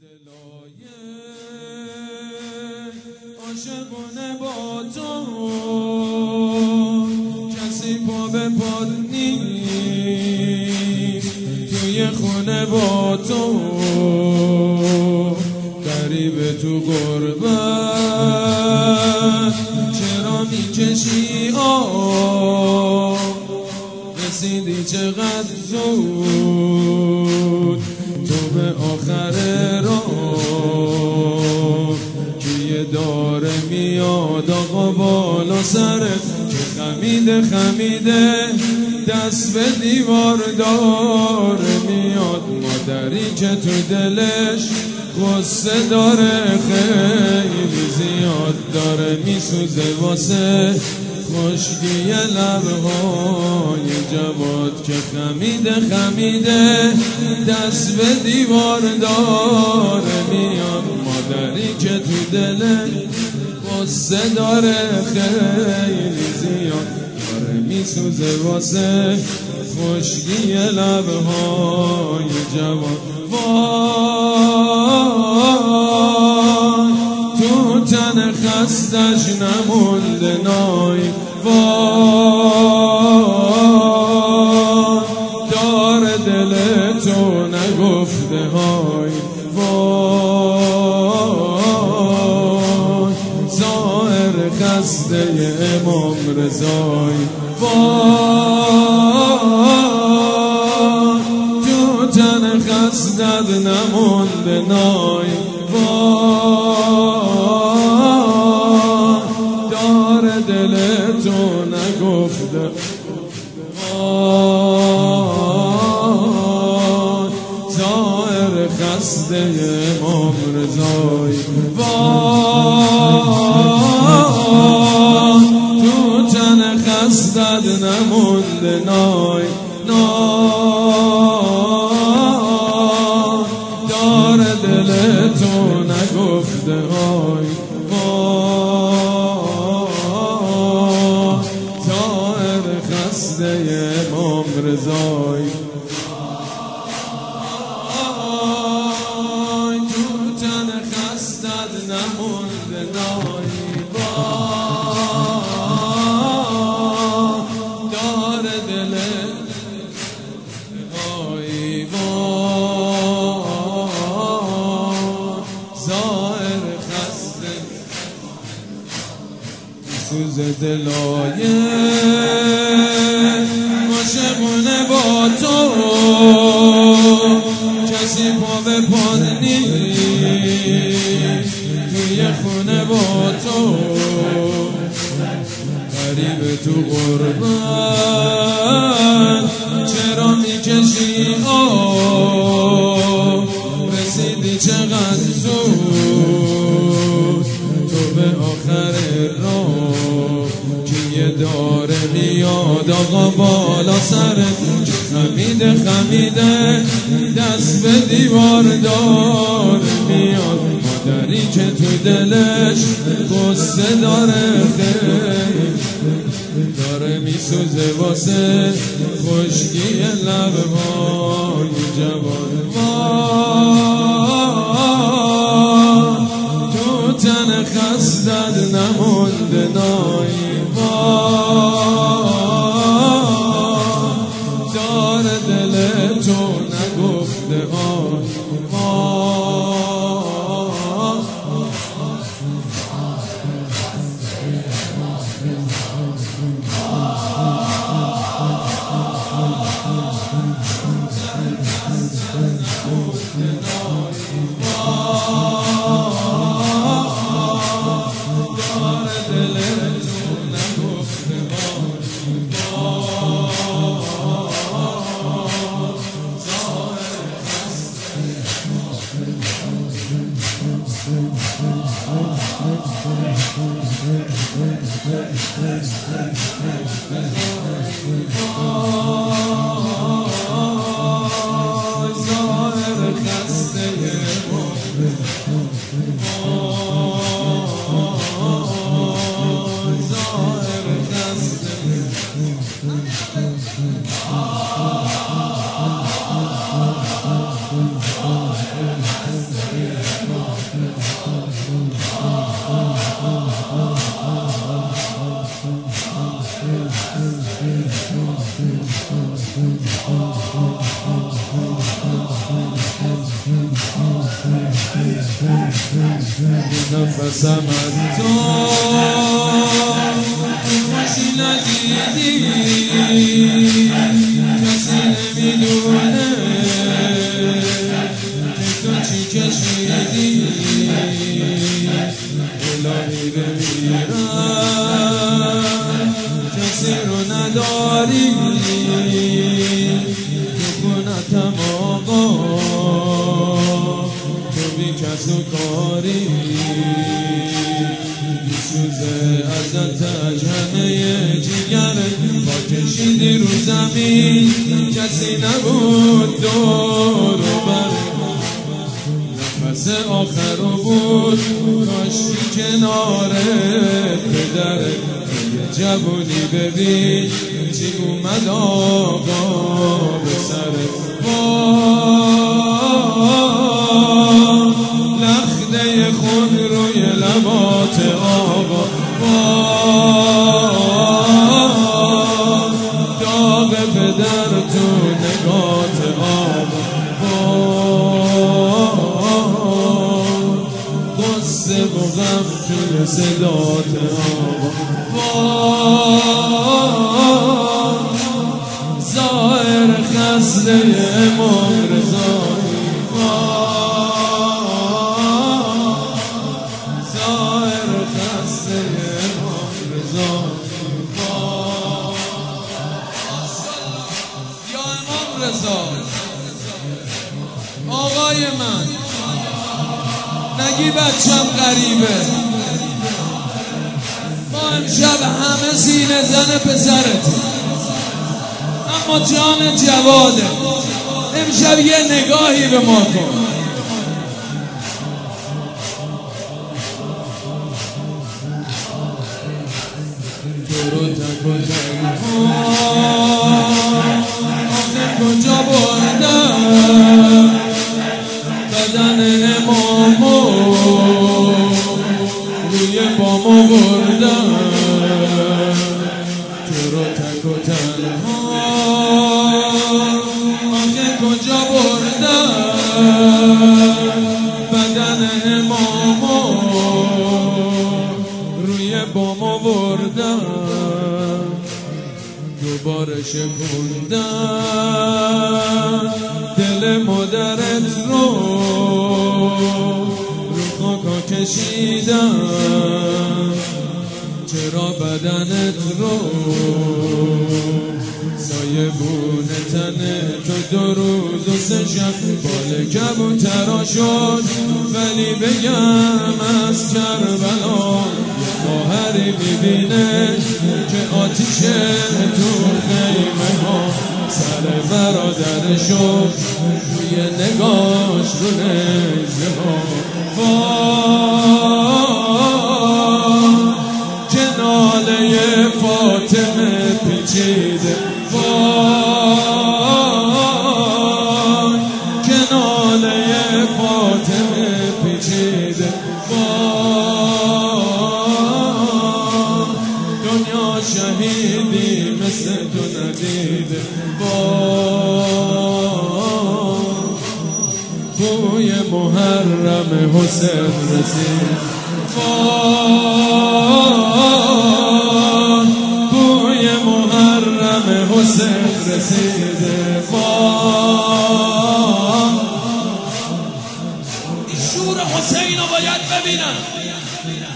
دلای عاشقونه با تو کسی پا به پاد نیست توی خونه با تو غریب تو غربت چرا میکشی رسیدی چقدر زود تو به آخر راه کیه داره میاد آقا بالا سرت که خمیده دست به دیوار داره میاد مادری که تو دلش غصه داره خیلی زیاد داره میسوزه واسه خشکی لبهای جواد که خمیده دست به دیوار داره میاد مادری که تو دلش غصه داره خیلی زیاد داره میسوزه واسه خشکی لبهای جواد وای تو تن خستش نمونده نای وای داره دل تو نگفته های وای ظاهر خسته امام رضای وای تو تن خستت نمونده نای وای داره دل تو نگفته وای ظاهر خسته امام رضای وای تو تن خستت نمونده نای داره دل تو نگفته های وای ظاهر خسته امام رضای وای تو تن خستت نمونده نای وای داره دل وای ظاهر خسته سوز دلای عاشقونه با تو کسی پا به پاد نیست توی خونه با تو غریب تو غربت چرا میکشی رسیدی چقدر زود تو به آخر راه کیه داره میاد آقا بالا سرت خمیده دست به دیوار داره میاد مادری که تو دلش غصه داره خیلی داره میسوزه واسه خشکی لبهای جوان تو تن خستت نمونده نای داره دل تو نگفته نفسم از تو خوشی ندیدی کسی نمیدونه که تو چی کشیدی الهی بمیرم کسی رو نداری تو خونتم آقا تو بی کس و کاری میسوزه ازت همه جگر با کشیدی رو زمین کسی نبود دور و بر نفس آخر رو بود کاشی کنارت پدره جوونی ببین چی اومد آقا به سرت لخته خون روی لبات آقا داغ پدر تو نگات آقا غصه و غم توی صدات آقا ظاهر خسته امام رضایی ظاهر خسته امام رضایی یا امام رضا آقای من نگی بچم غریبه ما امشب همه سینه زن پسرت اما جان جواده امشب یه نگاهی به ما کن تو رو تک و تنها آخه کجا بردم بدن امامو روی بامو بردم تو رو تک و تنها آخه کجا بردم بدن امامو روی بامو بردم دوباره شکوندم دل مادرت رو خاکا کشیدم چرا بدنت رو سایه بونه تنه تو 2 روز و 3 شب بال کبوترا شد ولی بگم از کربلا یه خواهری میبینه که آتیشه تو خیمه ها سر برادرشو روی نگاش رو نجه ها کناله فاطمه پیچیده کناله فاطمه پیچیده دنیا شهیدی مثل تو ندیده بوی محرم حسین رسید بوی محرم حسین رسیده این شور حسین رو باید ببینم